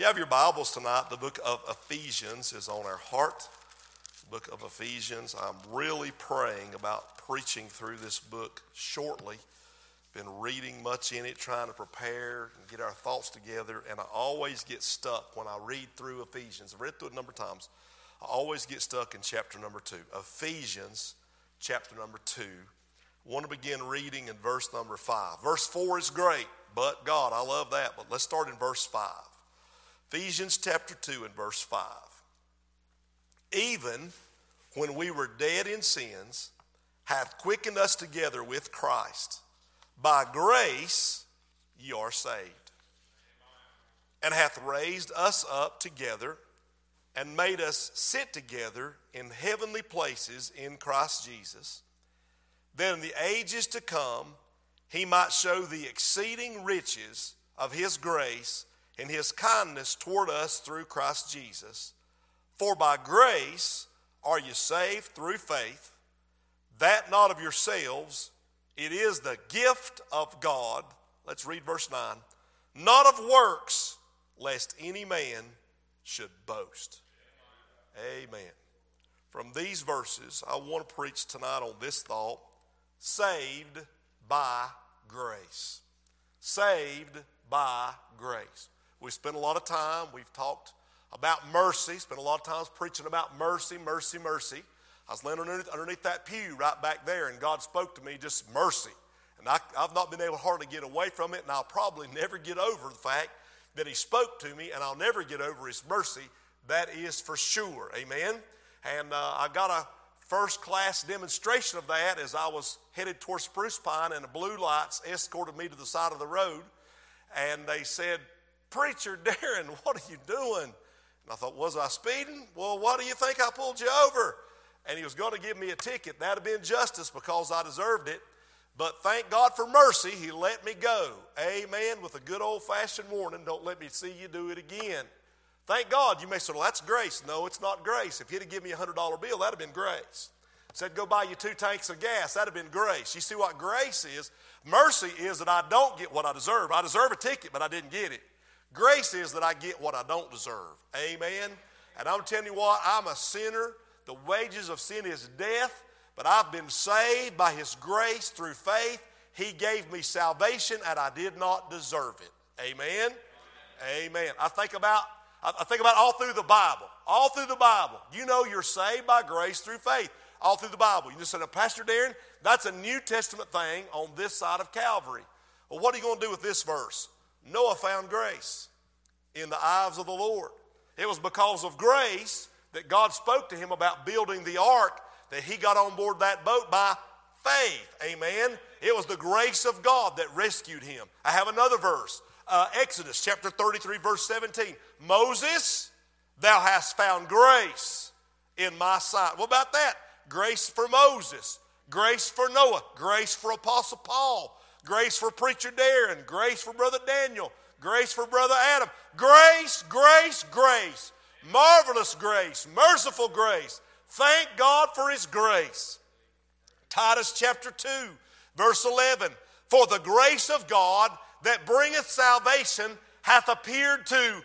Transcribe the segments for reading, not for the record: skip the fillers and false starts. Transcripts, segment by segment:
you have your Bibles tonight, the book of Ephesians is on our heart. The book of Ephesians. I'm really praying about preaching through this book shortly. Been reading much in it, trying to prepare and get our thoughts together, and I always get stuck when I read through Ephesians. I've read through it a number of times. I always get stuck in chapter number 2. Ephesians chapter number 2. I want to begin reading in verse number 5. Verse 4 is great, but God, I love that. But let's start in verse 5. Ephesians chapter 2 and verse 5. Even when we were dead in sins, hath quickened us together with Christ. By grace ye are saved, and hath raised us up together, and made us sit together in heavenly places in Christ Jesus, that in the ages to come he might show the exceeding riches of his grace and his kindness toward us through Christ Jesus. For by grace are you saved through faith, that not of yourselves, it is the gift of God. Let's read verse 9. Not of works, lest any man should boast. Amen. From these verses, I want to preach tonight on this thought: saved by grace. Saved by grace. We spent a lot of time, we've talked about mercy, spent a lot of times preaching about mercy, mercy, mercy. I was laying underneath that pew right back there, and God spoke to me just mercy. And I've not been able to hardly get away from it, and I'll probably never get over the fact that he spoke to me, and I'll never get over his mercy. That is for sure. Amen? And I got a first-class demonstration of that as I was headed towards Spruce Pine, and the blue lights escorted me to the side of the road. And they said, "Preacher Darren, what are you doing?" And I thought, was I speeding? Well, why do you think I pulled you over? And he was going to give me a ticket. That would have been justice because I deserved it. But thank God for mercy, he let me go. Amen. With a good old-fashioned warning, don't let me see you do it again. Thank God. You may say, well, that's grace. No, it's not grace. If he'd have given me a $100 bill, that would have been grace. Said, go buy you 2 tanks of gas. That would have been grace. You see what grace is? Mercy is that I don't get what I deserve. I deserve a ticket, but I didn't get it. Grace is that I get what I don't deserve. Amen. And I'm telling you what, I'm a sinner. The wages of sin is death, but I've been saved by his grace through faith. He gave me salvation, and I did not deserve it. Amen. Amen. I think about all through the Bible. All through the Bible. You know you're saved by grace through faith. All through the Bible. You just said, Pastor Darren, that's a New Testament thing on this side of Calvary. Well, what are you going to do with this verse? Noah found grace in the eyes of the Lord. It was because of grace that God spoke to him about building the ark that he got on board that boat by faith. Amen. It was the grace of God that rescued him. I have another verse. Exodus chapter 33 verse 17. Moses, thou hast found grace in my sight. What about that? Grace for Moses, grace for Noah, grace for Apostle Paul, grace for Preacher Darren, grace for Brother Daniel, grace for Brother Adam. Grace, grace, grace. Marvelous grace, merciful grace. Thank God for his grace. Titus chapter 2 verse 11. For the grace of God that bringeth salvation hath appeared to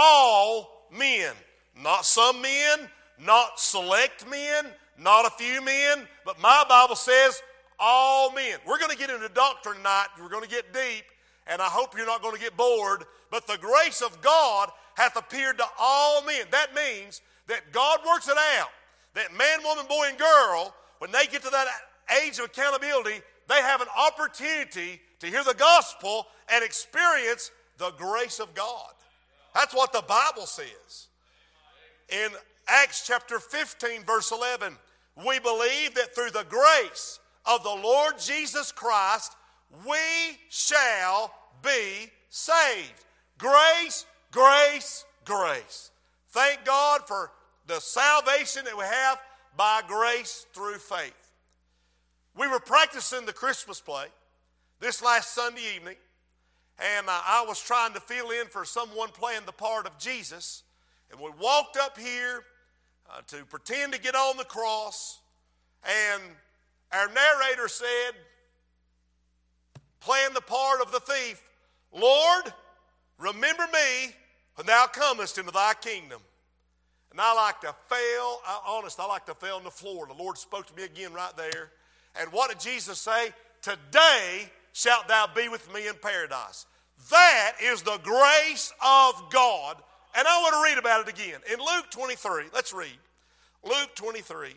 all men. Not some men, not select men, not a few men, but my Bible says all men. We're going to get into doctrine tonight. We're going to get deep, and I hope you're not going to get bored. But the grace of God hath appeared to all men. That means that God works it out. That man, woman, boy, and girl, when they get to that age of accountability, they have an opportunity to hear the gospel and experience the grace of God. That's what the Bible says. In Acts chapter 15, verse 11, we believe that through the grace of the Lord Jesus Christ, we shall be saved. Grace, grace, grace. Thank God for the salvation that we have by grace through faith. We were practicing the Christmas play this last Sunday evening, and I was trying to fill in for someone playing the part of Jesus. And we walked up here to pretend to get on the cross, and our narrator said, playing the part of the thief, Lord, remember me when thou comest into thy kingdom. And I like to fell on the floor. The Lord spoke to me again right there. And what did Jesus say? Today shalt thou be with me in paradise. That is the grace of God. And I want to read about it again. In Luke 23, let's read. Luke 23.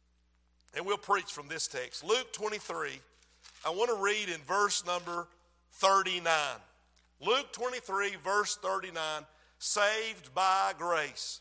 And we'll preach from this text. Luke 23. I want to read in verse number 39. Luke 23, verse 39. Saved by grace.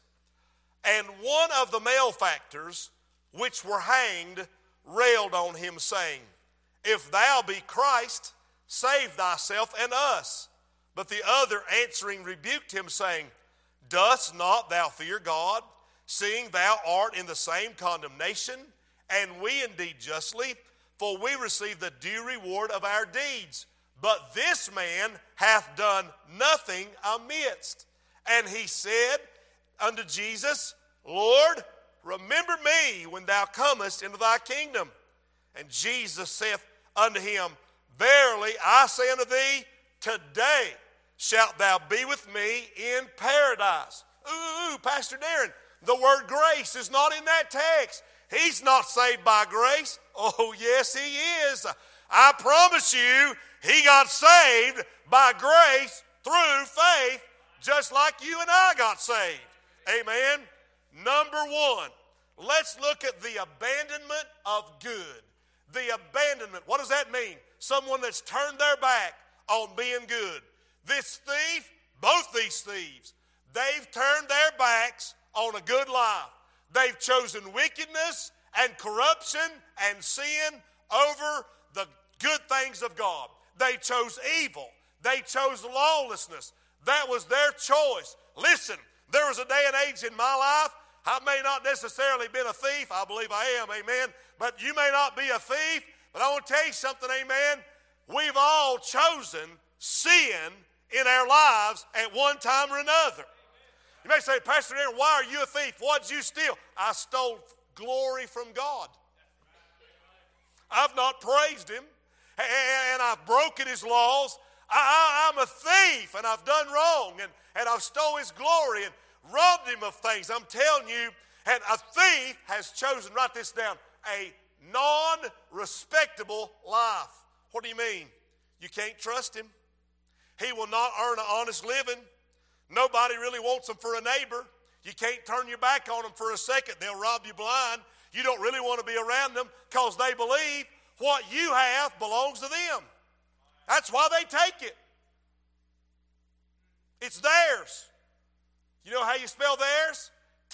And one of the malefactors which were hanged railed on him, saying, If thou be Christ, save thyself and us. But the other answering rebuked him, saying, Dost not thou fear God, seeing thou art in the same condemnation? And we indeed justly, for we receive the due reward of our deeds. But this man hath done nothing amiss. And he said unto Jesus, Lord, remember me when thou comest into thy kingdom. And Jesus saith unto him, Verily I say unto thee, today shalt thou be with me in paradise. Ooh, Pastor Darren, the word grace is not in that text. He's not saved by grace. Oh, yes, he is. I promise you, he got saved by grace through faith, just like you and I got saved. Amen. Number one, let's look at the abandonment of good. The abandonment, what does that mean? Someone that's turned their back on being good. This thief, both these thieves, they've turned their backs on a good life. They've chosen wickedness and corruption and sin over the good things of God. They chose evil. They chose lawlessness. That was their choice. Listen, there was a day and age in my life, I may not necessarily been a thief. I believe I am, amen. But you may not be a thief. But I want to tell you something, amen. We've all chosen sin in our lives at one time or another. You may say, Pastor Aaron, why are you a thief? What did you steal? I stole glory from God. I've not praised him, and I've broken his laws. I'm a thief, and I've done wrong, and I've stole his glory and robbed him of things. I'm telling you, and a thief has chosen, write this down, a non-respectable life. What do you mean? You can't trust him. He will not earn an honest living. Nobody really wants him for a neighbor. You can't turn your back on them for a second. They'll rob you blind. You don't really want to be around them because they believe what you have belongs to them. That's why they take it. It's theirs. You know how you spell theirs?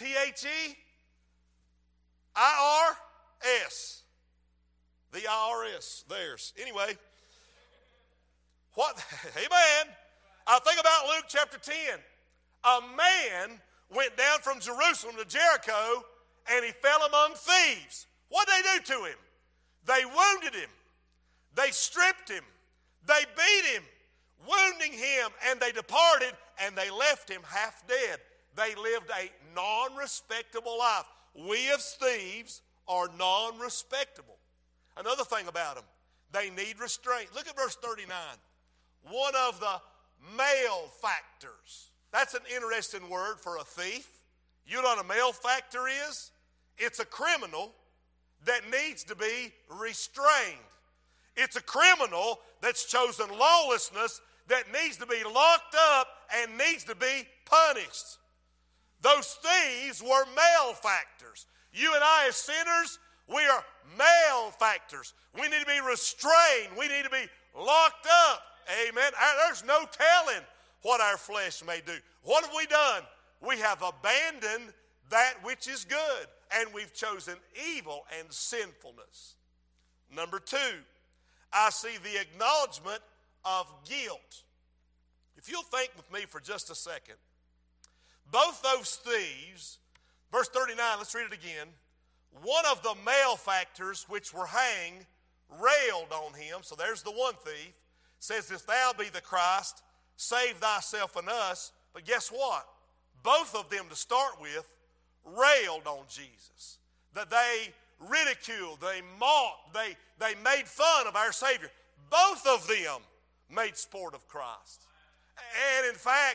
T-H-E-I-R-S. The IRS, theirs. Anyway, what? Amen. I think about Luke chapter 10. A man went down from Jerusalem to Jericho and he fell among thieves. What did they do to him? They wounded him. They stripped him. They beat him, wounding him, and they departed and they left him half dead. They lived a non-respectable life. We as thieves are non-respectable. Another thing about them, they need restraint. Look at verse 39. One of the malefactors. That's an interesting word for a thief. You know what a malefactor is? It's a criminal that needs to be restrained. It's a criminal that's chosen lawlessness that needs to be locked up and needs to be punished. Those thieves were malefactors. You and I as sinners, we are malefactors. We need to be restrained. We need to be locked up. Amen. There's no telling what our flesh may do. What have we done? We have abandoned that which is good, and we've chosen evil and sinfulness. Number two, I see the acknowledgement of guilt. If you'll think with me for just a second, both those thieves, verse 39, let's read it again. One of the malefactors which were hanged railed on him. So there's the one thief. Says, if thou be the Christ, save thyself and us. But guess what? Both of them, to start with, railed on Jesus. That they ridiculed, they mocked, they made fun of our Savior. Both of them made sport of Christ. And in fact,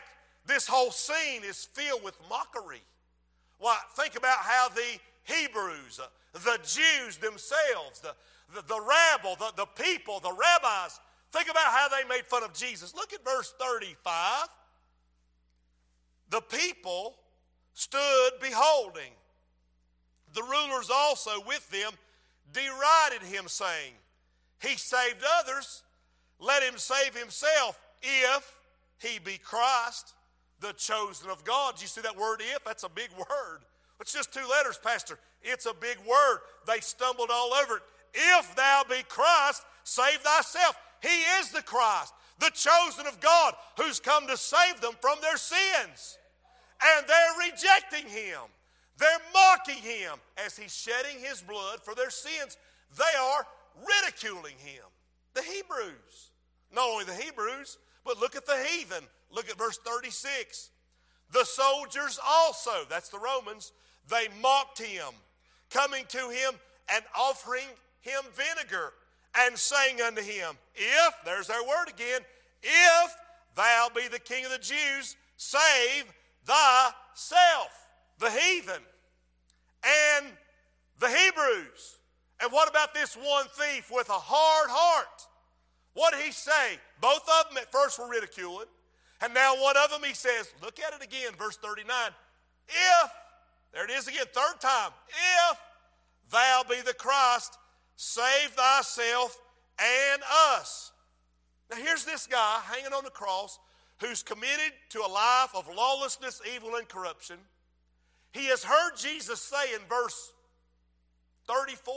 this whole scene is filled with mockery. Why, think about how the Hebrews, the Jews themselves, the rabble, the people, the rabbis, think about how they made fun of Jesus. Look at verse 35. The people stood beholding. The rulers also with them derided him, saying, He saved others, let him save himself, if he be Christ, the chosen of God. Do you see that word if? That's a big word. It's just 2 letters, Pastor. It's a big word. They stumbled all over it. If thou be Christ, save thyself. He is the Christ, the chosen of God, who's come to save them from their sins. And they're rejecting him. They're mocking him as he's shedding his blood for their sins. They are ridiculing him. The Hebrews. Not only the Hebrews, but look at the heathen. Look at verse 36. The soldiers also, that's the Romans, they mocked him, coming to him and offering him vinegar, and saying unto him, If, there's their word again, if thou be the King of the Jews, save thyself. The heathen and the Hebrews. And what about this one thief with a hard heart? What did he say? Both of them at first were ridiculing. And now one of them he says, look at it again, verse 39. If, there it is again, third time. If thou be the Christ, save thyself and us. Now here's this guy hanging on the cross who's committed to a life of lawlessness, evil, and corruption. He has heard Jesus say in verse 34,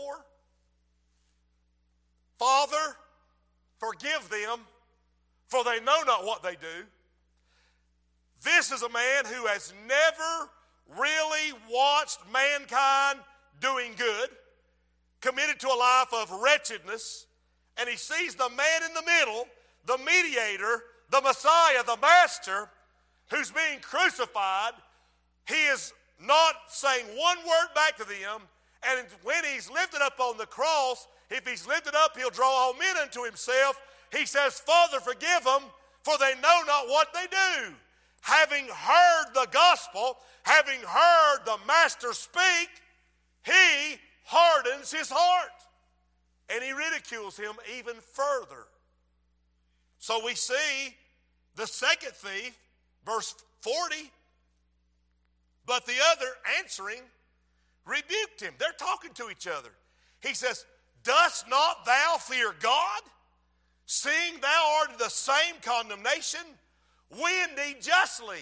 Father, forgive them, for they know not what they do. This is a man who has never really watched mankind doing good, committed to a life of wretchedness, and he sees the man in the middle, the mediator, the Messiah, the Master, who's being crucified. He is not saying one word back to them, and when he's lifted up on the cross, if he's lifted up, he'll draw all men unto himself. He says, Father, forgive them, for they know not what they do. Having heard the gospel, having heard the Master speak, he hardens his heart. And he ridicules him even further. So we see the second thief, verse 40, but the other answering rebuked him. They're talking to each other. He says, Dost not thou fear God, seeing thou art in the same condemnation? We indeed justly.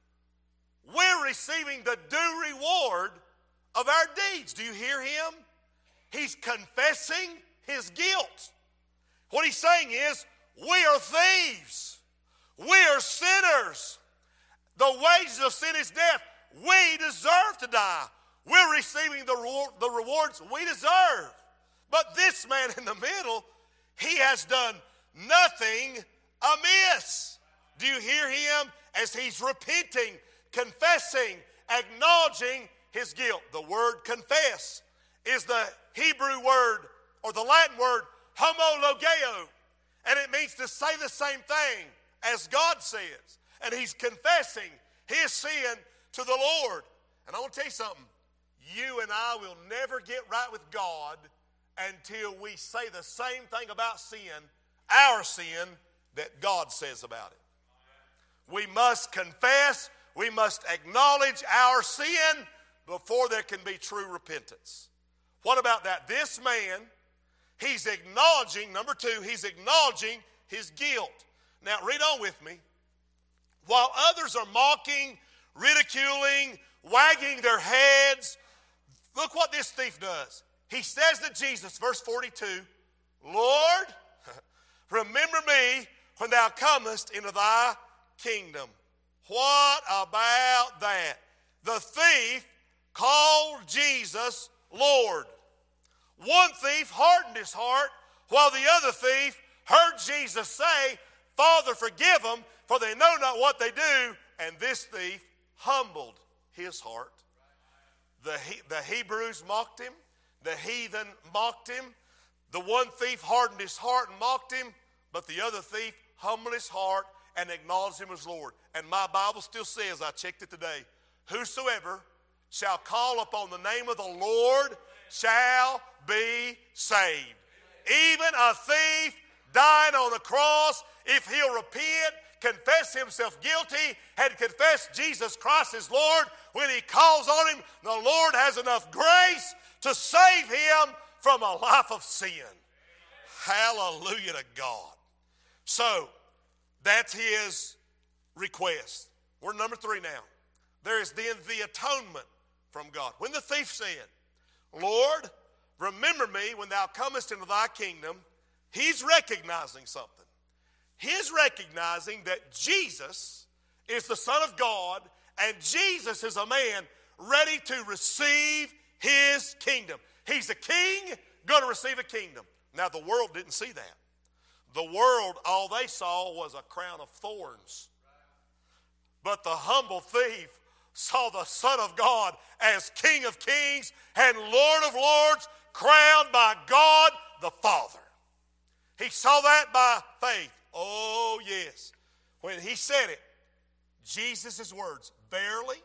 We're receiving the due reward of our deeds. Do you hear him? He's confessing his guilt. What he's saying is, we are thieves. We are sinners. The wages of sin is death. We deserve to die. We're receiving the rewards we deserve. But this man in the middle, he has done nothing amiss. Do you hear him as he's repenting, confessing, acknowledging his guilt? The word confess is the Hebrew word or the Latin word homologeo, and it means to say the same thing as God says. And he's confessing his sin to the Lord. And I want to tell you something. You and I will never get right with God until we say the same thing about sin, our sin, that God says about it. We must confess, we must acknowledge our sin before there can be true repentance. What about that? This man, he's acknowledging, number two, he's acknowledging his guilt. Now read on with me. While others are mocking, ridiculing, wagging their heads, look what this thief does. He says to Jesus, verse 42, Lord, remember me when thou comest into thy kingdom. What about that? The thief called Jesus Lord. One thief hardened his heart, while the other thief heard Jesus say, Father, forgive them, for they know not what they do. And this thief humbled his heart. The Hebrews mocked him. The heathen mocked him. The one thief hardened his heart and mocked him, but the other thief humbled his heart and acknowledge him as Lord. And my Bible still says, I checked it today, whosoever shall call upon the name of the Lord shall be saved. Even a thief dying on the cross, if he'll repent, confess himself guilty, and confess Jesus Christ as Lord, when he calls on him, the Lord has enough grace to save him from a life of sin. Hallelujah to God. So, that's his request. We're number 3 now. There is then the atonement from God. When the thief said, Lord, remember me when thou comest into thy kingdom, he's recognizing something. He's recognizing that Jesus is the Son of God, and Jesus is a man ready to receive his kingdom. He's a king, going to receive a kingdom. Now, the world didn't see that. The world, all they saw was a crown of thorns. But the humble thief saw the Son of God as King of kings and Lord of lords, crowned by God the Father. He saw that by faith. Oh, yes. When he said it, Jesus' words, verily,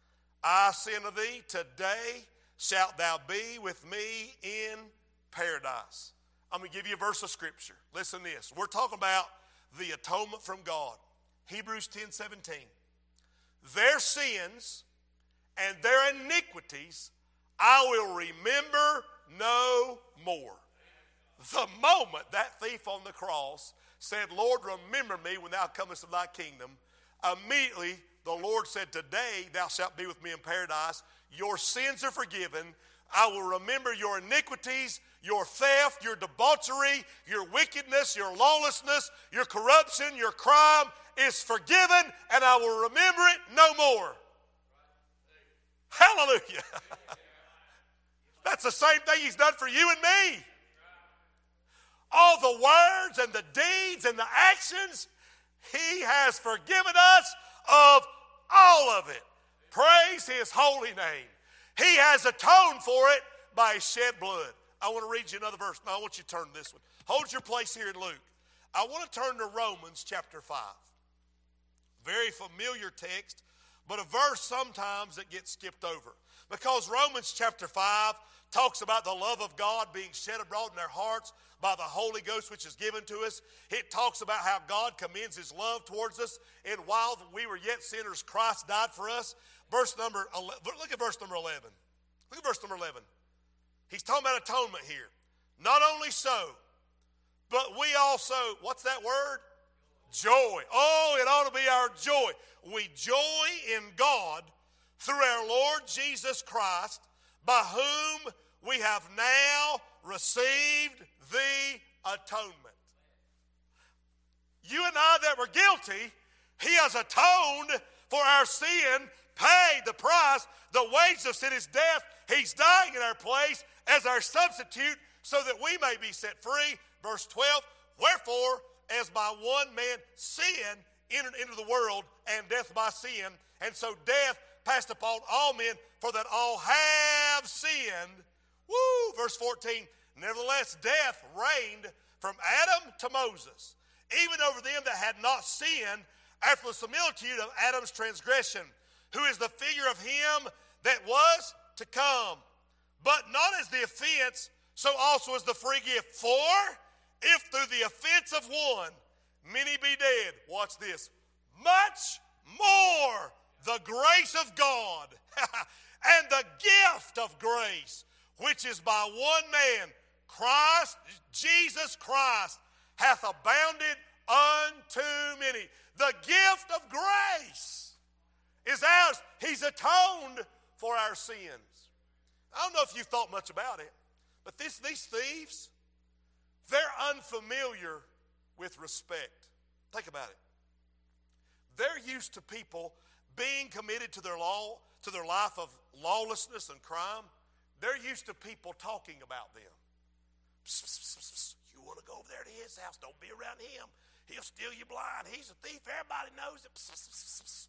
I say unto thee, today shalt thou be with me in paradise. I'm going to give you a verse of Scripture. Listen to this. We're talking about the atonement from God. Hebrews 10:17. Their sins and their iniquities I will remember no more. The moment that thief on the cross said, Lord, remember me when thou comest to thy kingdom, immediately the Lord said, today thou shalt be with me in paradise. Your sins are forgiven. I will remember your iniquities, your theft, your debauchery, your wickedness, your lawlessness, your corruption, your crime is forgiven, and I will remember it no more. Hallelujah. That's the same thing he's done for you and me. All the words and the deeds and the actions, he has forgiven us of all of it. Praise his holy name. He has atoned for it by his shed blood. I want to read you another verse. Now I want you to turn to this one. Hold your place here in Luke. I want to turn to Romans chapter 5. Very familiar text, but a verse sometimes that gets skipped over. Because Romans chapter 5 talks about the love of God being shed abroad in their hearts by the Holy Ghost which is given to us. It talks about how God commends his love towards us, and while we were yet sinners, Christ died for us. Verse number 11, look at verse number 11. Look at verse number 11. He's talking about atonement here. Not only so, but we also, what's that word? Joy. Oh, it ought to be our joy. We joy in God through our Lord Jesus Christ, by whom we have now received the atonement. You and I that were guilty, he has atoned for our sin, paid the price. The wages of sin is death. He's dying in our place as our substitute so that we may be set free. Verse 12, wherefore, as by one man sin entered into the world, and death by sin, and so death passed upon all men, for that all have sinned. Woo! Verse 14, nevertheless death reigned from Adam to Moses, even over them that had not sinned, after the similitude of Adam's transgression, who is the figure of him that was to come. But not as the offense, so also as the free gift. For if through the offense of one many be dead, watch this, much more the grace of God and the gift of grace, which is by one man, Christ, Jesus Christ, hath abounded unto many. The gift of grace is ours. He's atoned for our sins. I don't know if you've thought much about it, but these thieves, they're unfamiliar with respect. Think about it. They're used to people being committed to their life of lawlessness and crime. They're used to people talking about them. Psst, psst, psst, psst. You want to go over there to his house, don't be around him. He'll steal you blind. He's a thief. Everybody knows it. Psst, psst, psst, psst.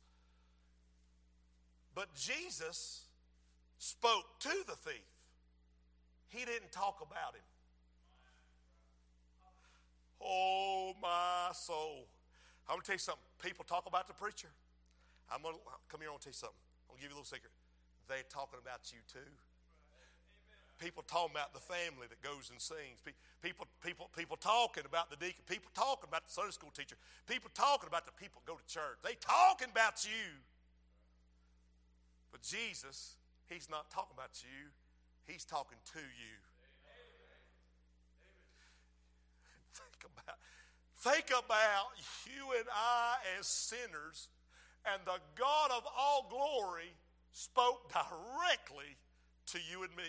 But Jesus spoke to the thief. He didn't talk about him. Oh, my soul. I'm going to tell you something. people talk about the preacher, come here, I want to tell you something. I'll give you a little secret. They're talking about you too. People talking about the family that goes and sings. People talking about the deacon. People talking about the Sunday school teacher. People talking about the people who go to church. They talking about you. But Jesus, he's not talking about you. He's talking to you. Think about you and I as sinners, and the God of all glory spoke directly to you and me.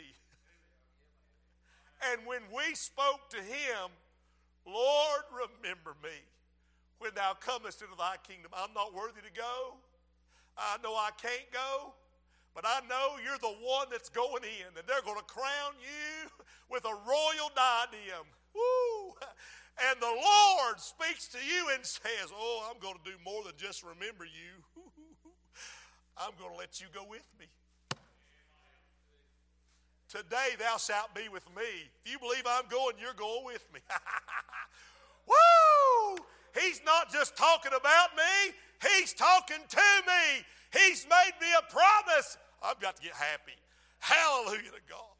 And when we spoke to him, Lord, remember me when thou comest into thy kingdom. I'm not worthy to go. I know I can't go. But I know you're the one that's going in, and they're going to crown you with a royal diadem. Woo! And the Lord speaks to you and says, oh, I'm going to do more than just remember you. I'm going to let you go with me. Today thou shalt be with me. If you believe I'm going, you're going with me. Woo! He's not just talking about me. He's talking to me. He's made me a promise. I've got to get happy. Hallelujah to God.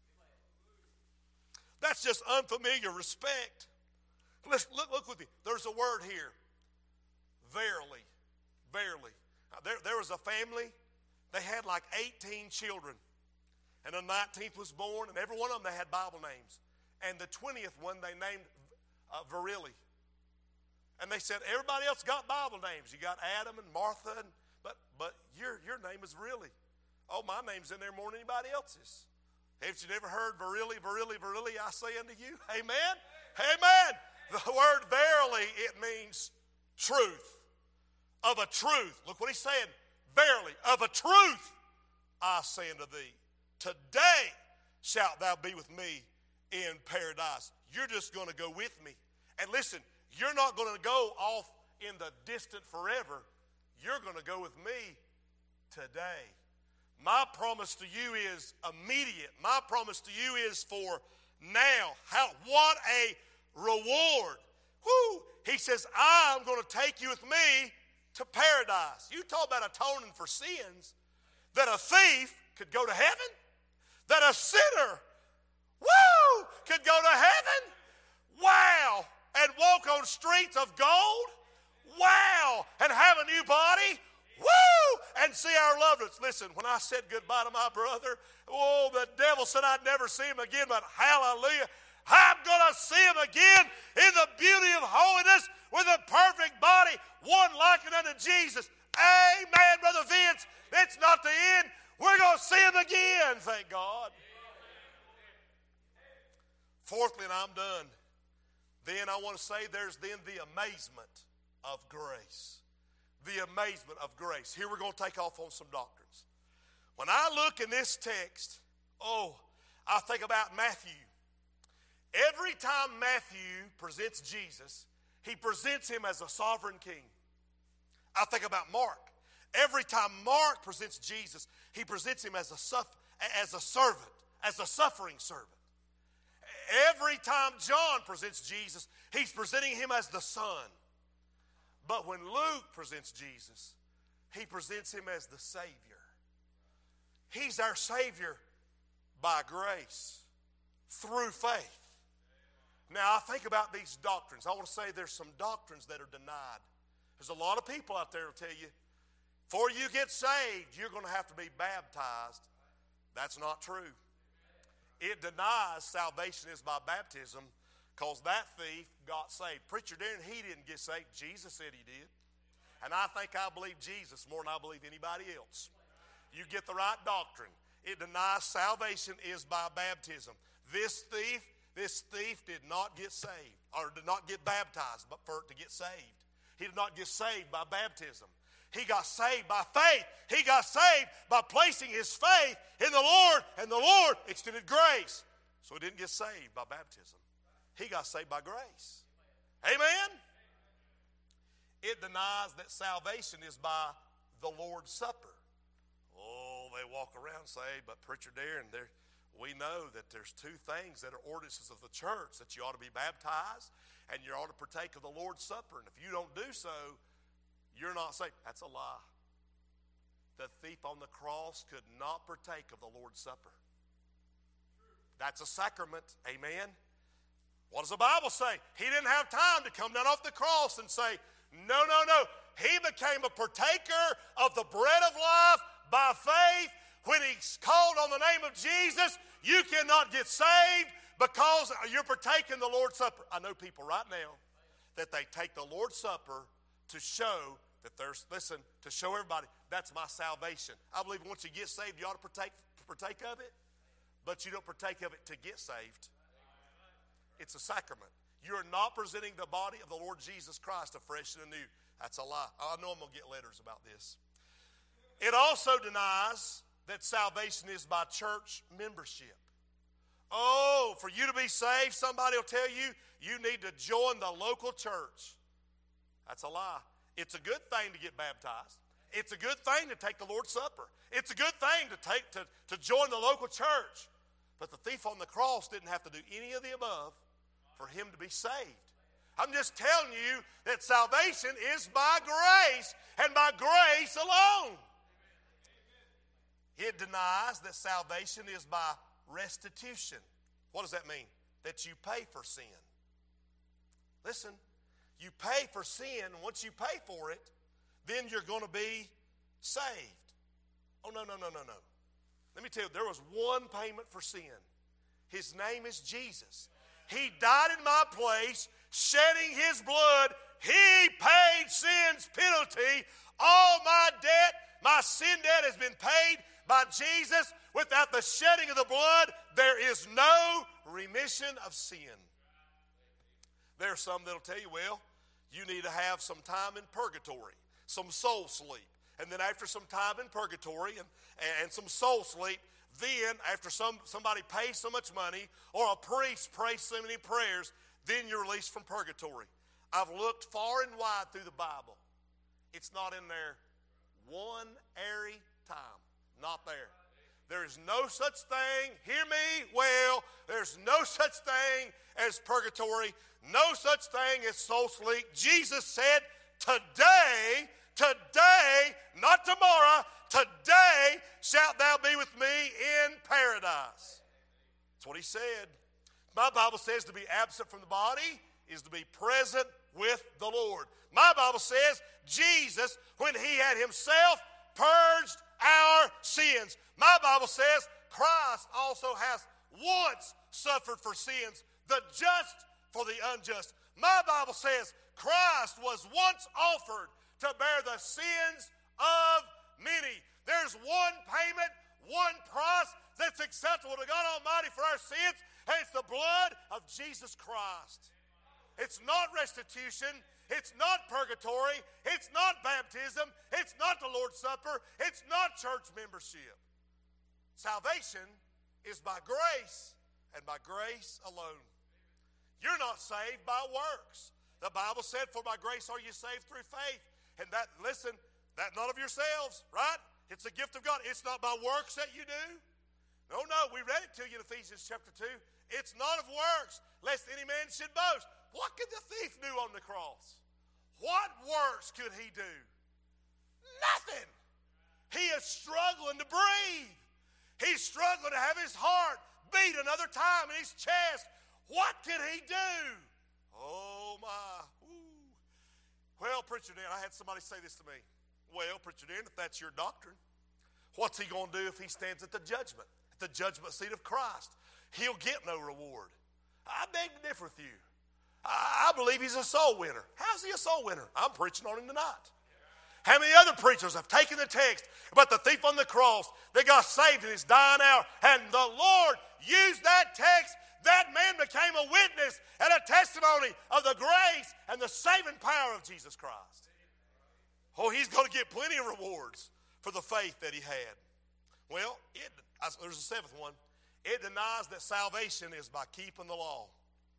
That's just unfamiliar respect. Let's look with me. There's a word here. Verily. Verily. Now, there was a family. They had like 18 children. And the 19th was born, and every one of them, they had Bible names. And the 20th one, they named Verily. And they said, everybody else got Bible names. You got Adam and Martha, but your name is Verily. Oh, my name's in there more than anybody else's. Haven't you never heard Verily, Verily, Verily, I say unto you? Amen? Amen. The word verily, it means truth. Of a truth. Look what he's saying. Verily, of a truth, I say unto thee. Today shalt thou be with me in paradise. You're just going to go with me. And listen, you're not going to go off in the distant forever. You're going to go with me today. My promise to you is immediate. My promise to you is for now. What a reward. Woo! He says, I'm going to take you with me to paradise. You talk about atoning for sins, that a thief could go to heaven? That a sinner, could go to heaven? Wow. And walk on streets of gold? Wow. And have a new body? Woo! And see our loved ones. Listen, when I said goodbye to my brother, the devil said I'd never see him again, but hallelujah, I'm going to see him again in the beauty of holiness with a perfect body, one likened unto Jesus. Amen, Brother Vince. It's not the end. We're going to see him again, thank God. Fourthly, and I'm done, then I want to say there's then the amazement of grace. The amazement of grace. Here we're going to take off on some doctrines. When I look in this text, I think about Matthew. Every time Matthew presents Jesus, he presents him as a sovereign king. I think about Mark. Every time Mark presents Jesus, he presents him as a servant, as a suffering servant. Every time John presents Jesus, he's presenting him as the Son. But when Luke presents Jesus, he presents him as the Savior. He's our Savior by grace, through faith. Now, I think about these doctrines. I want to say there's some doctrines that are denied. There's a lot of people out there who tell you, before you get saved, you're going to have to be baptized. That's not true. It denies salvation is by baptism, because that thief got saved. Preacher Darren, he didn't get saved. Jesus said he did. And I think I believe Jesus more than I believe anybody else. You get the right doctrine. It denies salvation is by baptism. This thief did not get saved, or did not get baptized but for to get saved. He did not get saved by baptism. He got saved by faith. He got saved by placing his faith in the Lord, and the Lord extended grace. So he didn't get saved by baptism. He got saved by grace. Amen? It denies that salvation is by the Lord's Supper. They walk around and say, but Preacher Darren, we know that there's two things that are ordinances of the church, that you ought to be baptized and you ought to partake of the Lord's Supper. And if you don't do so, you're not saved. That's a lie. The thief on the cross could not partake of the Lord's Supper. That's a sacrament. Amen. What does the Bible say? He didn't have time to come down off the cross and say, no, no, no. He became a partaker of the bread of life by faith. When he called on the name of Jesus, you cannot get saved because you're partaking the Lord's Supper. I know people right now that they take the Lord's Supper to show that there's, listen, to show everybody, that's my salvation. I believe once you get saved, you ought to partake of it, but you don't partake of it to get saved. It's a sacrament. You're not presenting the body of the Lord Jesus Christ afresh and anew. That's a lie. I know I'm going to get letters about this. It also denies that salvation is by church membership. Oh, for you to be saved, somebody will tell you, you need to join the local church. That's a lie. It's a good thing to get baptized. It's a good thing to take the Lord's Supper. It's a good thing to join the local church. But the thief on the cross didn't have to do any of the above for him to be saved. I'm just telling you that salvation is by grace and by grace alone. It denies that salvation is by restitution. What does that mean? That you pay for sin. Listen, you pay for sin, and once you pay for it, then you're going to be saved. Oh, no, no, no, no, no. Let me tell you, there was one payment for sin. His name is Jesus. He died in my place, shedding his blood. He paid sin's penalty. All my debt, my sin debt has been paid by Jesus. Without the shedding of the blood, there is no remission of sin. There are some that will tell you, well, you need to have some time in purgatory, some soul sleep. And then after some time in purgatory and some soul sleep, then after somebody pays so much money or a priest prays so many prayers, then you're released from purgatory. I've looked far and wide through the Bible. It's not in there one airy time. Not there. There is no such thing, hear me well, there's no such thing as purgatory, no such thing as soul sleep. Jesus said, today, not tomorrow, today shalt thou be with me in paradise. That's what he said. My Bible says to be absent from the body is to be present with the Lord. My Bible says Jesus, when he had himself purged our sins. My Bible says Christ also has once suffered for sins, the just for the unjust. My Bible says Christ was once offered to bear the sins of many. There's one payment, one price that's acceptable to God Almighty for our sins, and it's the blood of Jesus Christ. It's not restitution. It's not purgatory. It's not baptism. It's not the Lord's Supper. It's not church membership. Salvation is by grace and by grace alone. You're not saved by works. The Bible said, for by grace are you saved through faith. And that, listen, that not of yourselves, right? It's a gift of God. It's not by works that you do. No, we read it to you in Ephesians chapter 2. It's not of works, lest any man should boast. What could the thief do on the cross? What works could he do? Nothing. He is struggling to breathe. He's struggling to have his heart beat another time in his chest. What could he do? Oh, my. Ooh. Well, Preacher Dan, I had somebody say this to me. Well, Preacher Dan, if that's your doctrine, what's he going to do if he stands at the judgment seat of Christ? He'll get no reward. I beg to differ with you. I believe he's a soul winner. How's he a soul winner? I'm preaching on him tonight. How many other preachers have taken the text about the thief on the cross that got saved in his dying hour, and the Lord used that text? That man became a witness and a testimony of the grace and the saving power of Jesus Christ. Oh, he's going to get plenty of rewards for the faith that he had. Well, there's a seventh one. It denies that salvation is by keeping the law.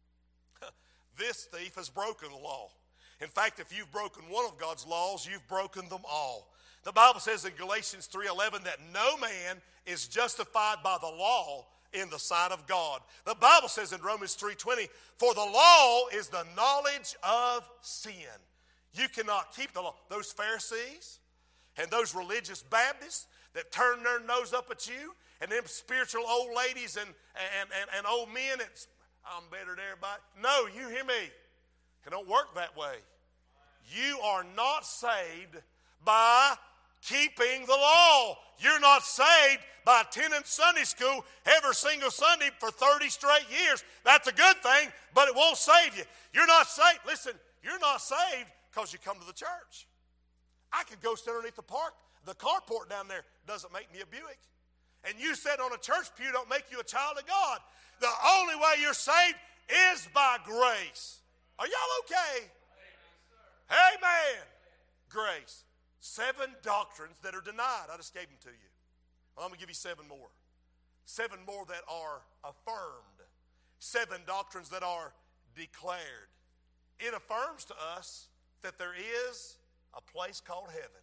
This thief has broken the law. In fact, if you've broken one of God's laws, you've broken them all. The Bible says in Galatians 3:11 that no man is justified by the law in the sight of God. The Bible says in Romans 3:20, for the law is the knowledge of sin. You cannot keep the law. Those Pharisees and those religious Baptists that turn their nose up at you, and them spiritual old ladies and old men, I'm better than everybody. No, you hear me. It don't work that way. You are not saved by keeping the law. You're not saved by attending Sunday school every single Sunday for 30 straight years. That's a good thing, but it won't save you. You're not saved. Listen, you're not saved because you come to the church. I could go sit underneath the carport down there. Doesn't make me a Buick. And you sit on a church pew don't make you a child of God. The only way you're saved is by grace. Are y'all okay? Amen. Grace. 7 doctrines that are denied. I just gave them to you. Well, I'm going to give you 7 more. 7 more that are affirmed. 7 doctrines that are declared. It affirms to us that there is a place called heaven.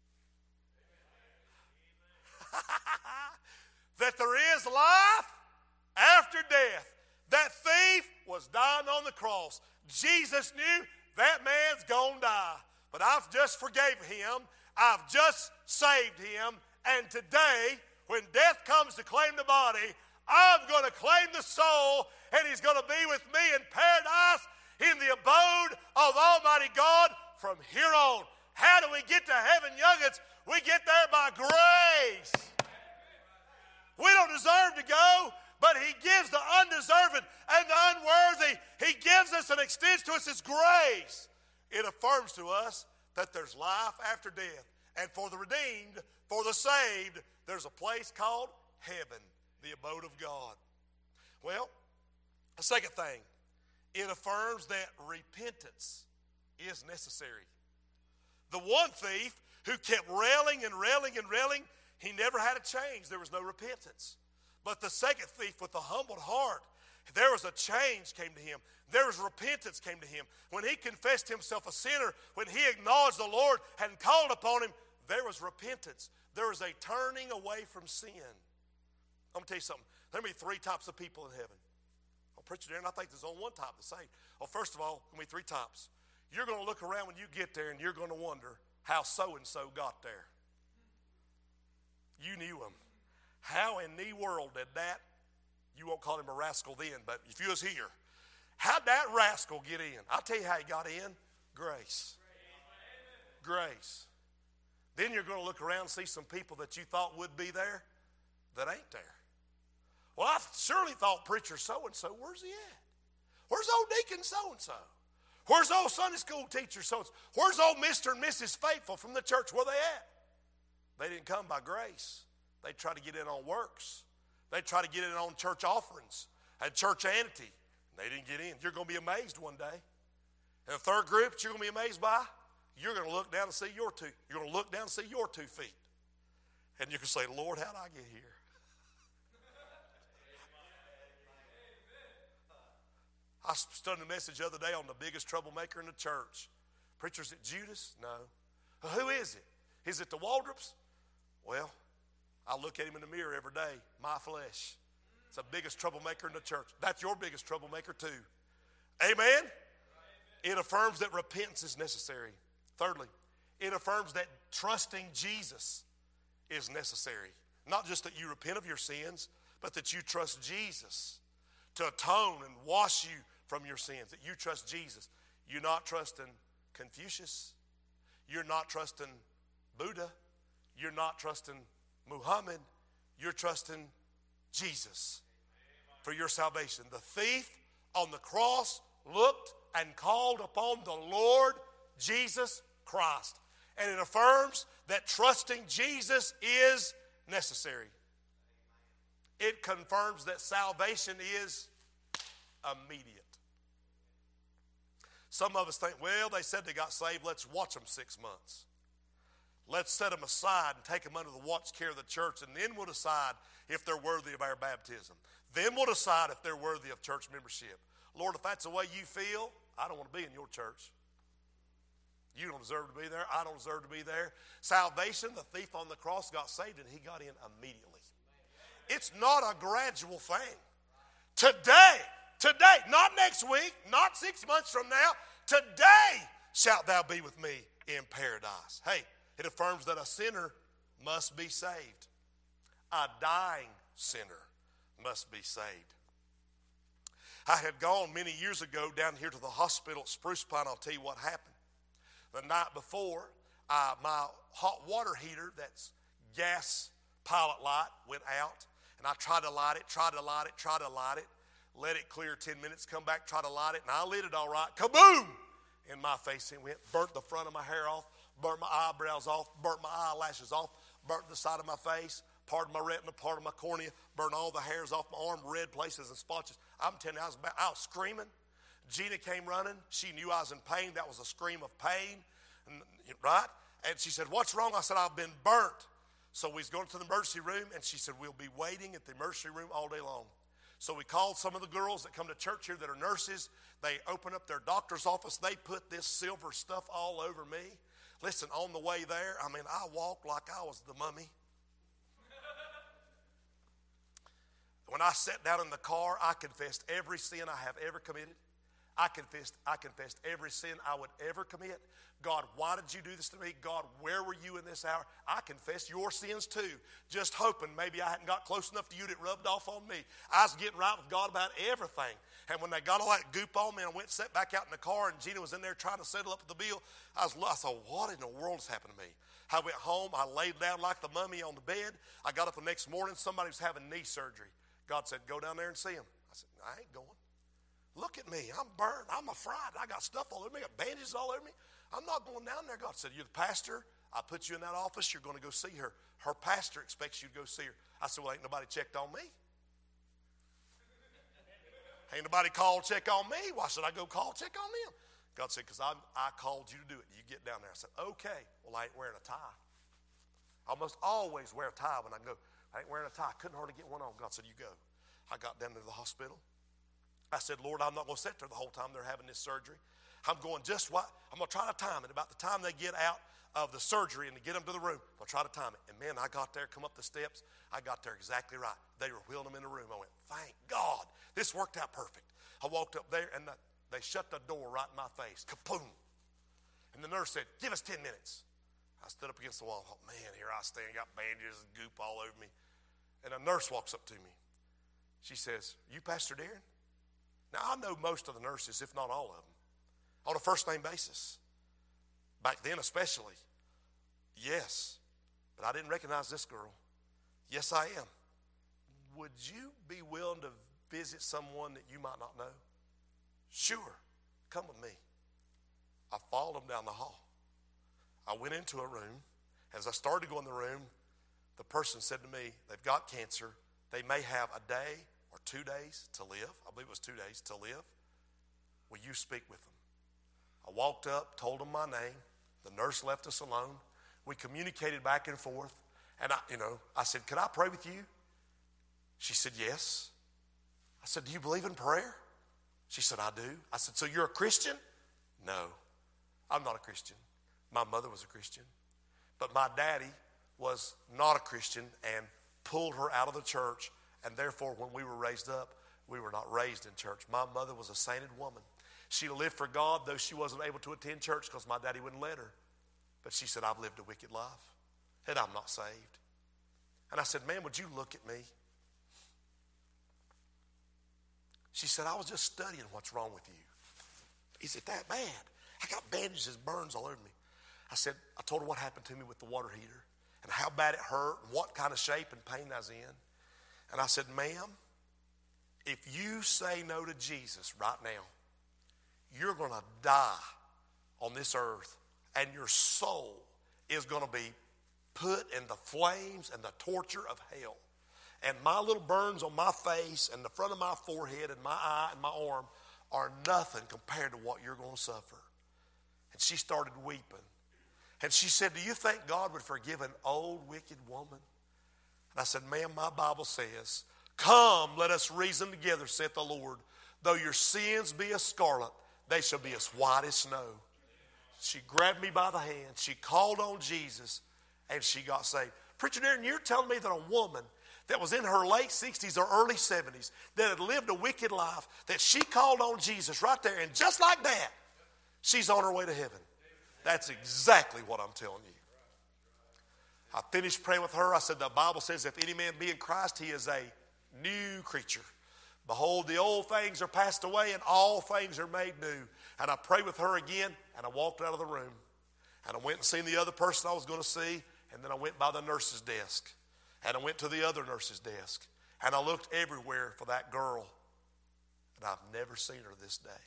That there is life after death. That thief was dying on the cross. Jesus knew that man's going to die. But I've just forgave him. I've just saved him. And today, when death comes to claim the body, I'm going to claim the soul, and he's going to be with me in paradise in the abode of Almighty God from here on. How do we get to heaven, youngins? We get there by grace. We don't deserve to go, but he gives the undeserving and the unworthy. He gives us and extends to us his grace. It affirms to us that there's life after death. And for the redeemed, for the saved, there's a place called heaven, the abode of God. Well, a second thing, it affirms that repentance is necessary. The one thief who kept railing and railing and railing, he never had a change. There was no repentance. But the second thief with the humbled heart, there was a change came to him. There was repentance came to him. When he confessed himself a sinner, when he acknowledged the Lord and called upon him, there was repentance. There was a turning away from sin. I'm going to tell you something. There may be 3 types of people in heaven. Well, Preacher Darren, I think there's only one type to say. Well, first of all, there's going to be 3 types. You're going to look around when you get there and you're going to wonder how so-and-so got there. You knew him. How in the world did that, you won't call him a rascal then, but if you was here, how'd that rascal get in? I'll tell you how he got in. Grace. Grace. Then you're going to look around and see some people that you thought would be there that ain't there. Well, I surely thought preacher so-and-so, where's he at? Where's old deacon so-and-so? Where's old Sunday school teacher so-and-so? Where's old Mr. and Mrs. Faithful from the church? Where they at? They didn't come by grace. They try to get in on works. They try to get in on church offerings and church ante. They didn't get in. You're going to be amazed one day. And the third group that you're going to be amazed by, you're going to look down and see your 2. You're going to look down and see your 2 feet. And you can say, Lord, how did I get here? I studied a message the other day on the biggest troublemaker in the church. Preacher, is it Judas? No. Well, who is it? Is it the Waldrops? Well, I look at him in the mirror every day. My flesh. It's the biggest troublemaker in the church. That's your biggest troublemaker too. Amen? It affirms that repentance is necessary. Thirdly, it affirms that trusting Jesus is necessary. Not just that you repent of your sins, but that you trust Jesus to atone and wash you from your sins. That you trust Jesus. You're not trusting Confucius. You're not trusting Buddha. You're not trusting Muhammad. You're trusting Jesus for your salvation. The thief on the cross looked and called upon the Lord Jesus Christ. And it affirms that trusting Jesus is necessary. It confirms that salvation is immediate. Some of us think, well, they said they got saved, let's watch them 6 months. Let's set them aside and take them under the watch care of the church, and then we'll decide if they're worthy of our baptism. Then we'll decide if they're worthy of church membership. Lord, if that's the way you feel, I don't want to be in your church. You don't deserve to be there. I don't deserve to be there. Salvation, the thief on the cross got saved, and he got in immediately. It's not a gradual thing. Today, not next week, not 6 months from now, today, shalt thou be with me in paradise. Hey, it affirms that a sinner must be saved. A dying sinner must be saved. I had gone many years ago down here to the hospital at Spruce Pine. I'll tell you what happened. The night before, my hot water heater, that's gas pilot light, went out. And I tried to light it, let it clear 10 minutes, come back, try to light it, and I lit it all right. Kaboom! In my face it went, burnt the front of my hair off, burnt my eyebrows off, burnt my eyelashes off, burnt the side of my face, part of my retina, part of my cornea, burnt all the hairs off my arm, red places and spots. I'm telling you, I was screaming. Gina came running. She knew I was in pain. That was a scream of pain, right? And she said, what's wrong? I said, I've been burnt. So we was going to the emergency room, and she said, we'll be waiting at the emergency room all day long. So we called some of the girls that come to church here that are nurses. They open up their doctor's office. They put this silver stuff all over me. Listen, on the way there, I walked like I was the mummy. When I sat down in the car, I confessed every sin I have ever committed. I confessed every sin I would ever commit. God, why did you do this to me? God, where were you in this hour? I confess your sins too, just hoping maybe I hadn't got close enough to you that it rubbed off on me. I was getting right with God about everything. And when they got all that goop on me, I went and sat back out in the car, and Gina was in there trying to settle up the bill. I thought, what in the world has happened to me? I went home. I laid down like the mummy on the bed. I got up the next morning. Somebody was having knee surgery. God said, go down there and see him. I said, I ain't going. Look at me. I'm burned. I'm fried. I got stuff all over me. I got bandages all over me. I'm not going down there. God said, you're the pastor. I put you in that office. You're going to go see her. Her pastor expects you to go see her. I said, well, ain't nobody checked on me. Ain't nobody called check on me. Why should I go call check on them? God said, because I called you to do it. You get down there. I said, okay. Well, I ain't wearing a tie. I almost always wear a tie when I go. I ain't wearing a tie. I couldn't hardly get one on. God said, you go. I got down to the hospital. I said, Lord, I'm not going to sit there the whole time they're having this surgery. I'm going just what? I'm going to try to time it. About the time they get out of the surgery and to get them to the room, I'll try to time it. And man, I got there, come up the steps. I got there exactly right. They were wheeling them in the room. I went, thank God. This worked out perfect. I walked up there, and they shut the door right in my face. Kaboom. And the nurse said, give us 10 minutes. I stood up against the wall. I thought, man, here I stand, got bandages and goop all over me. And a nurse walks up to me. She says, you Pastor Darren? Now, I know most of the nurses, if not all of them, on a first-name basis. Back then especially. Yes. But I didn't recognize this girl. Yes, I am. Would you be willing to visit someone that you might not know? Sure. Come with me. I followed them down the hall. I went into a room. As I started to go in the room, the person said to me, they've got cancer. They may have a day or 2 days to live. I believe it was 2 days to live. Will you speak with them? I walked up, told them my name. The nurse left us alone. We communicated back and forth. And I said, can I pray with you? She said, yes. I said, do you believe in prayer? She said, I do. I said, so you're a Christian? No, I'm not a Christian. My mother was a Christian. But my daddy was not a Christian and pulled her out of the church. And therefore, when we were raised up, we were not raised in church. My mother was a sainted woman. She lived for God, though she wasn't able to attend church because my daddy wouldn't let her. But she said, I've lived a wicked life, and I'm not saved. And I said, ma'am, would you look at me? She said, I was just studying what's wrong with you. Is it that bad? I got bandages, burns all over me. I told her what happened to me with the water heater and how bad it hurt and what kind of shape and pain I was in. And I said, ma'am, if you say no to Jesus right now, you're going to die on this earth, and your soul is going to be put in the flames and the torture of hell. And my little burns on my face and the front of my forehead and my eye and my arm are nothing compared to what you're going to suffer. And she started weeping. And she said, do you think God would forgive an old wicked woman? And I said, ma'am, my Bible says, come, let us reason together, saith the Lord. Though your sins be as scarlet, they shall be as white as snow. She grabbed me by the hand. She called on Jesus, and she got saved. Preacher Darren, you're telling me that a woman that was in her late 60s or early 70s, that had lived a wicked life, that she called on Jesus right there, and just like that, she's on her way to heaven. That's exactly what I'm telling you. I finished praying with her. I said, the Bible says, if any man be in Christ, he is a new creature. Behold, the old things are passed away, and all things are made new. And I prayed with her again, and I walked out of the room. And I went and seen the other person I was going to see, and then I went by the nurse's desk. And I went to the other nurse's desk. And I looked everywhere for that girl. And I've never seen her this day.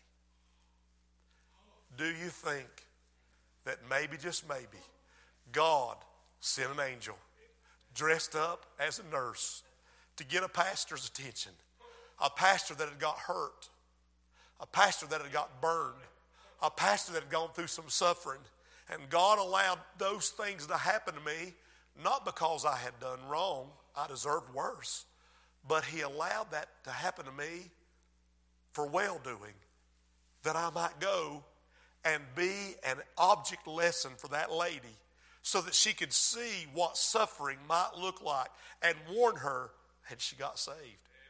Do you think that maybe, just maybe, God sent an angel dressed up as a nurse to get a pastor's attention? A pastor that had got hurt. A pastor that had got burned. A pastor that had gone through some suffering. And God allowed those things to happen to me, not because I had done wrong. I deserved worse. But he allowed that to happen to me for well-doing, that I might go and be an object lesson for that lady so that she could see what suffering might look like and warn her, and she got saved.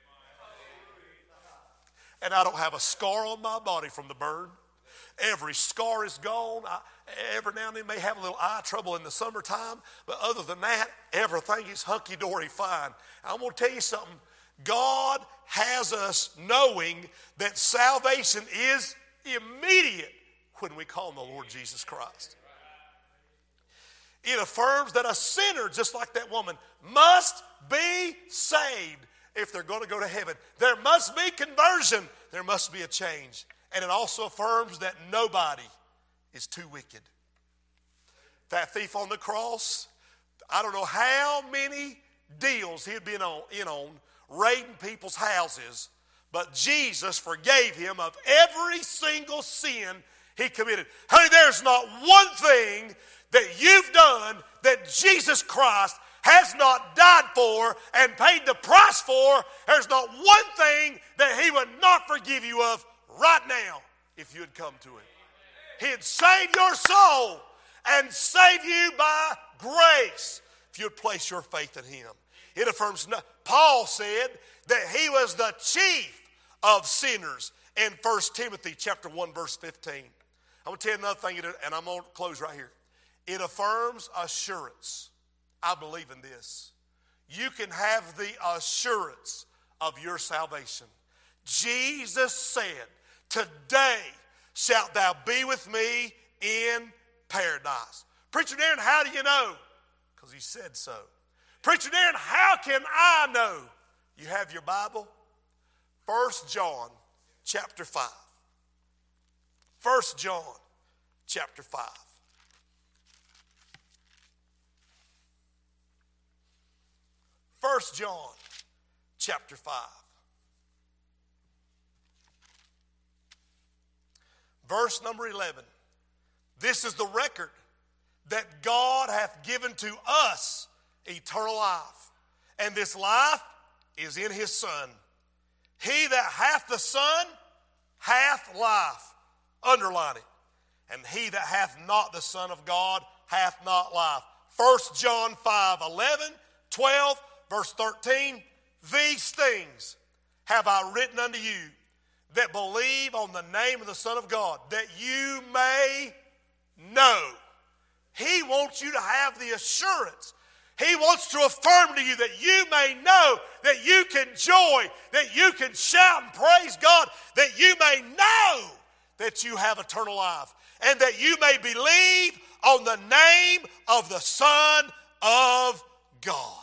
And I don't have a scar on my body from the burn. Every scar is gone. Every now and then may have a little eye trouble in the summertime, but other than that, everything is hunky-dory fine. I'm going to tell you something. God has us knowing that salvation is immediate when we call on the Lord Jesus Christ. It affirms that a sinner, just like that woman, must be saved if they're going to go to heaven. There must be conversion. There must be a change. And it also affirms that nobody is too wicked. That thief on the cross, I don't know how many deals he had been in on raiding people's houses, but Jesus forgave him of every single sin he committed. Honey, there's not one thing that you've done that Jesus Christ has not died for and paid the price for. There's not one thing that he would not forgive you of right now if you had come to him. He'd save your soul and save you by grace if you'd place your faith in him. It affirms, Paul said that he was the chief of sinners in 1 Timothy chapter 1 verse 15. I'm going to tell you another thing, and I'm going to close right here. It affirms assurance. I believe in this. You can have the assurance of your salvation. Jesus said, today shalt thou be with me in paradise. Preacher Darren, how do you know? Because he said so. Preacher Darren, how can I know? You have your Bible? 1 John chapter 5. 1 John chapter 5. First John chapter 5. Verse number 11. This is the record that God hath given to us eternal life. And this life is in his Son. He that hath the Son hath life. Underline it. And he that hath not the Son of God hath not life. 1 John 5, 11, 12, verse 13. These things have I written unto you that believe on the name of the Son of God, that you may know. He wants you to have the assurance. He wants to affirm to you that you may know, that you can joy, that you can shout and praise God, that you may know that you have eternal life, and that you may believe on the name of the Son of God.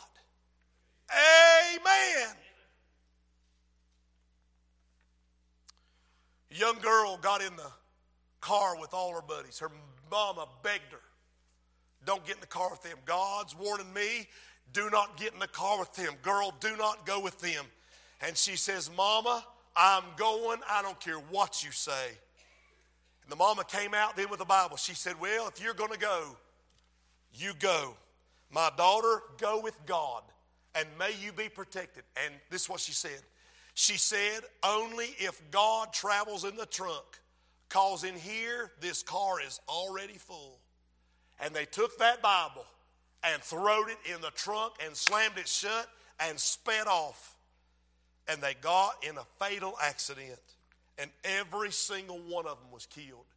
Amen. A young girl got in the car with all her buddies. Her mama begged her, don't get in the car with them. God's warning me, do not get in the car with them. Girl, do not go with them. And she says, Mama, I'm going. I don't care what you say. And the mama came out then with the Bible. She said, well, if you're going to go, you go. My daughter, go with God, and may you be protected. And this is what she said. She said, only if God travels in the trunk, because in here, this car is already full. And they took that Bible and throwed it in the trunk and slammed it shut and sped off. And they got in a fatal accident. And every single one of them was killed.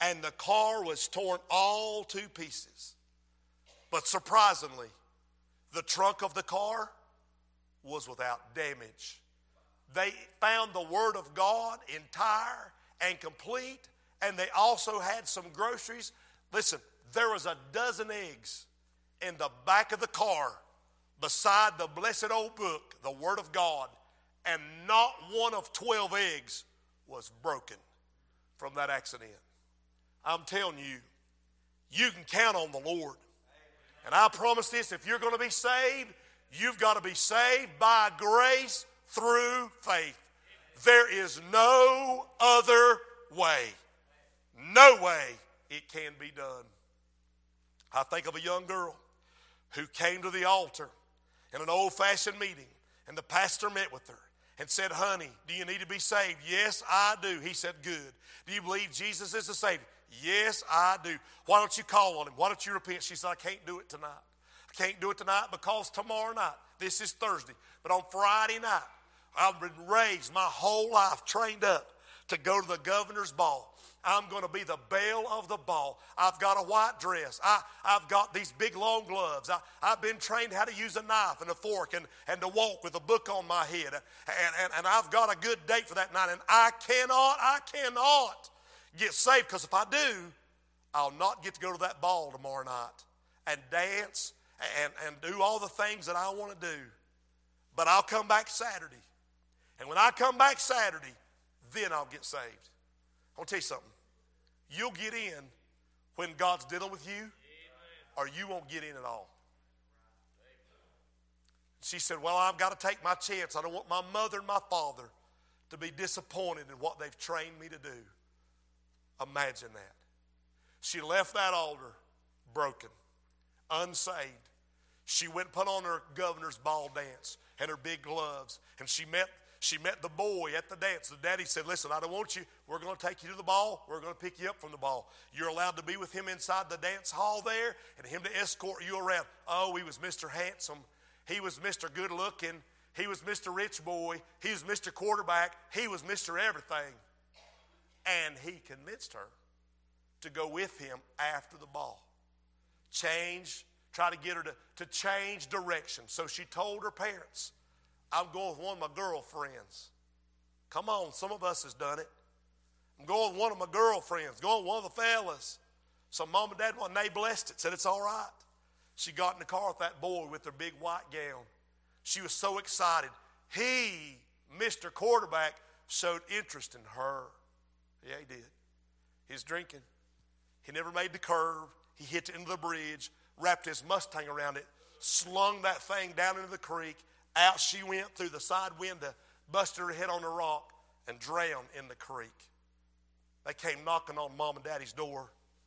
and the car was torn all to pieces. But surprisingly, the trunk of the car was without damage. They found the Word of God entire and complete, and they also had some groceries. Listen, there was a dozen eggs in the back of the car beside the blessed old book, the Word of God, and not one of 12 eggs was broken from that accident. I'm telling you, you can count on the Lord. And I promise this, if you're going to be saved, you've got to be saved by grace through faith. There is no other way. No way it can be done. I think of a young girl who came to the altar in an old-fashioned meeting, and the pastor met with her and said, "Honey, do you need to be saved?" "Yes, I do." He said, "Good. Do you believe Jesus is the Savior?" "Yes, I do." "Why don't you call on Him? Why don't you repent?" She said, "I can't do it tonight. I can't do it tonight because tomorrow night," this is Thursday, but on Friday night, I've been raised my whole life, trained up to go to the governor's ball. I'm going to be the belle of the ball. I've got a white dress. I've got these big long gloves. I've been trained how to use a knife and a fork and to walk with a book on my head. And I've got a good date for that night. And I cannot get saved, because if I do, I'll not get to go to that ball tomorrow night and dance and do all the things that I want to do. But I'll come back Saturday. And when I come back Saturday, then I'll get saved. I want to tell you something. You'll get in when God's dealing with you, or you won't get in at all. She said, "Well, I've got to take my chance. I don't want my mother and my father to be disappointed in what they've trained me to do." Imagine that. She left that altar broken, unsaved. She went and put on her governor's ball dance and her big gloves, and she met the boy at the dance. The daddy said, "Listen, I don't want you. We're going to take you to the ball. We're going to pick you up from the ball. You're allowed to be with him inside the dance hall there and him to escort you around." Oh, he was Mr. Handsome. He was Mr. Good Looking. He was Mr. Rich Boy. He was Mr. Quarterback. He was Mr. Everything. And he convinced her to go with him after the ball. Try to get her to change direction. So she told her parents, "I'm going with one of my girlfriends." Come on, some of us has done it. "I'm going with one of my girlfriends, going with one of the fellas." So mom and dad, when they blessed it, said it's all right. She got in the car with that boy with her big white gown. She was so excited. He, Mr. Quarterback, showed interest in her. Yeah, he did. He was drinking. He never made the curve. He hit it into the bridge, wrapped his Mustang around it, slung that thing down into the creek. Out she went through the side window, busted her head on a rock, and drowned in the creek. They came knocking on mom and daddy's door,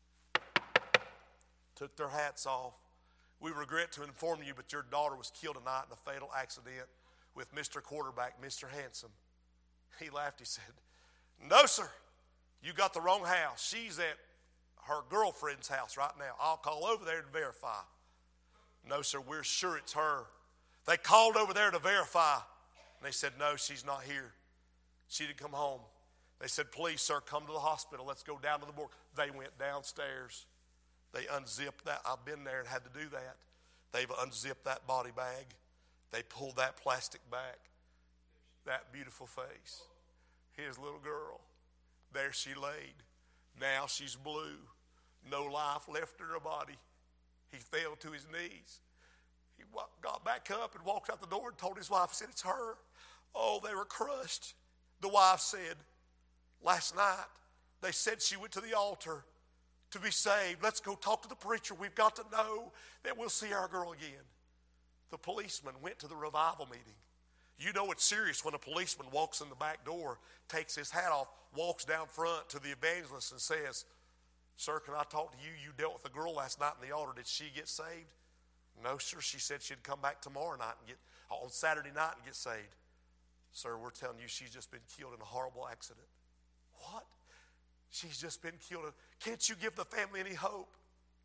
took their hats off. "We regret to inform you, but your daughter was killed tonight in a fatal accident with Mr. Quarterback, Mr. Handsome." He laughed. He said, "No, sir, you got the wrong house. She's at her girlfriend's house right now. I'll call over there to verify." "No, sir, we're sure it's her." They called over there to verify, and they said, "No, she's not here. She didn't come home." They said, "Please, sir, come to the hospital. Let's go down to the morgue." They went downstairs. They unzipped that. I've been there and had to do that. They've unzipped that body bag. They pulled that plastic back. That beautiful face. His little girl. There she laid. Now she's blue. No life left in her body. He fell to his knees. He got back up and walked out the door and told his wife, said, "It's her." Oh, they were crushed. The wife said, "Last night, they said she went to the altar to be saved. Let's go talk to the preacher. We've got to know that we'll see our girl again." The policeman went to the revival meeting. You know it's serious when a policeman walks in the back door, takes his hat off, walks down front to the evangelist and says, "Sir, can I talk to you? You dealt with a girl last night in the altar. Did she get saved?" "No, sir. She said she'd come back tomorrow night and on Saturday night and get saved." "Sir, we're telling you she's just been killed in a horrible accident." "What? She's just been killed. Can't you give the family any hope?"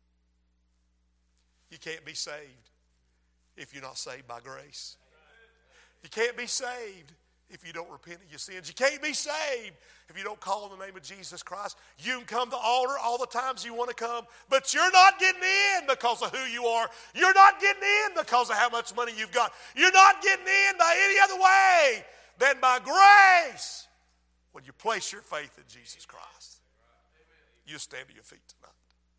You can't be saved if you're not saved by grace. You can't be saved if you don't repent of your sins. You can't be saved if you don't call on the name of Jesus Christ. You can come to the altar all the times you want to come, but you're not getting in because of who you are. You're not getting in because of how much money you've got. You're not getting in by any other way than by grace. When you place your faith in Jesus Christ, you stand to your feet tonight.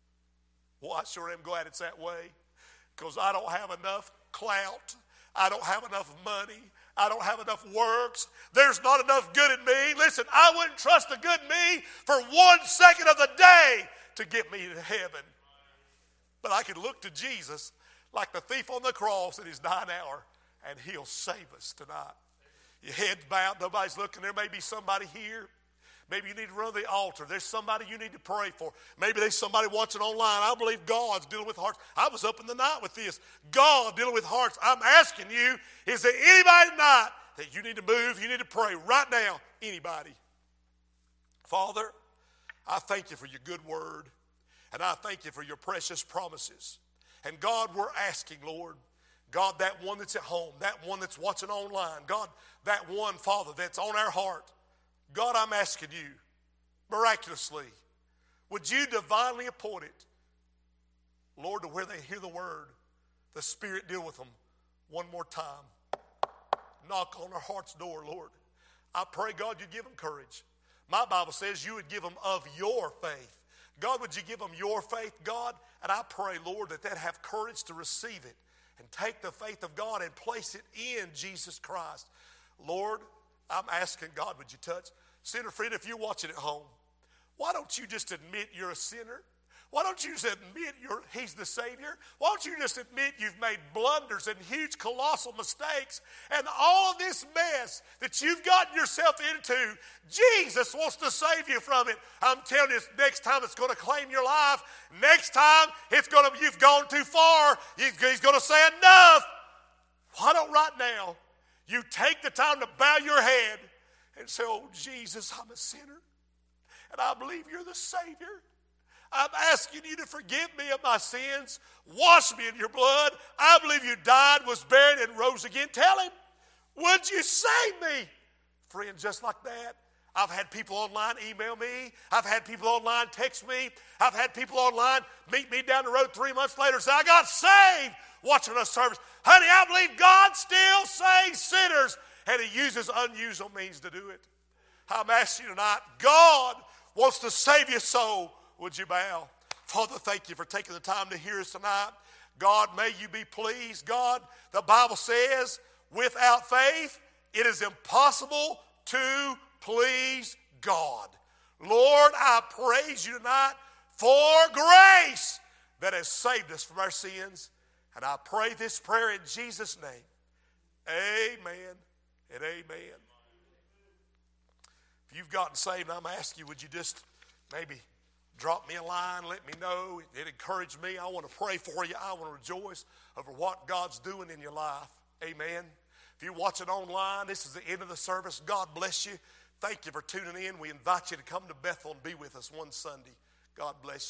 Well, I sure am glad it's that way, because I don't have enough clout. I don't have enough money. I don't have enough works. There's not enough good in me. Listen, I wouldn't trust the good in me for 1 second of the day to get me to heaven. But I can look to Jesus like the thief on the cross in his dying hour, and he'll save us tonight. Your head's bowed, nobody's looking. There may be somebody here. Maybe you need to run to the altar. There's somebody you need to pray for. Maybe there's somebody watching online. I believe God's dealing with hearts. I was up in the night with this. God dealing with hearts. I'm asking you, is there anybody tonight that you need to move, you need to pray right now? Anybody? Father, I thank you for your good word, and I thank you for your precious promises. And God, we're asking, Lord, God, that one that's at home, that one that's watching online, God, that one, Father, that's on our heart, God, I'm asking you, miraculously, would you divinely appoint it, Lord, to where they hear the word, the Spirit deal with them one more time. Knock on their heart's door, Lord. I pray, God, you give them courage. My Bible says you would give them of your faith. God, would you give them your faith, God? And I pray, Lord, that they'd have courage to receive it and take the faith of God and place it in Jesus Christ. Lord, I'm asking, God, would you touch? Sinner friend, if you're watching at home, why don't you just admit you're a sinner? Why don't you just admit He's the Savior? Why don't you just admit you've made blunders and huge, colossal mistakes, and all of this mess that you've gotten yourself into, Jesus wants to save you from it. I'm telling you, next time it's going to claim your life. Next time you've gone too far. He's going to say enough. Why don't right now you take the time to bow your head and say, oh, Jesus, I'm a sinner, and I believe you're the Savior. I'm asking you to forgive me of my sins. Wash me in your blood. I believe you died, was buried, and rose again. Tell him, would you save me? Friend, just like that. I've had people online email me. I've had people online text me. I've had people online meet me down the road 3 months later and say, I got saved watching a service. Honey, I believe God still saves sinners, and He uses unusual means to do it. I'm asking you tonight, God wants to save your soul. Would you bow? Father, thank you for taking the time to hear us tonight. God, may you be pleased. God, the Bible says, without faith, it is impossible to please God. Lord, I praise you tonight for grace that has saved us from our sins. And I pray this prayer in Jesus' name. Amen and amen. If you've gotten saved, I'm asking you, would you just maybe drop me a line, let me know. It encouraged me. I want to pray for you. I want to rejoice over what God's doing in your life. Amen. If you're watching online, this is the end of the service. God bless you. Thank you for tuning in. We invite you to come to Bethel and be with us one Sunday. God bless you.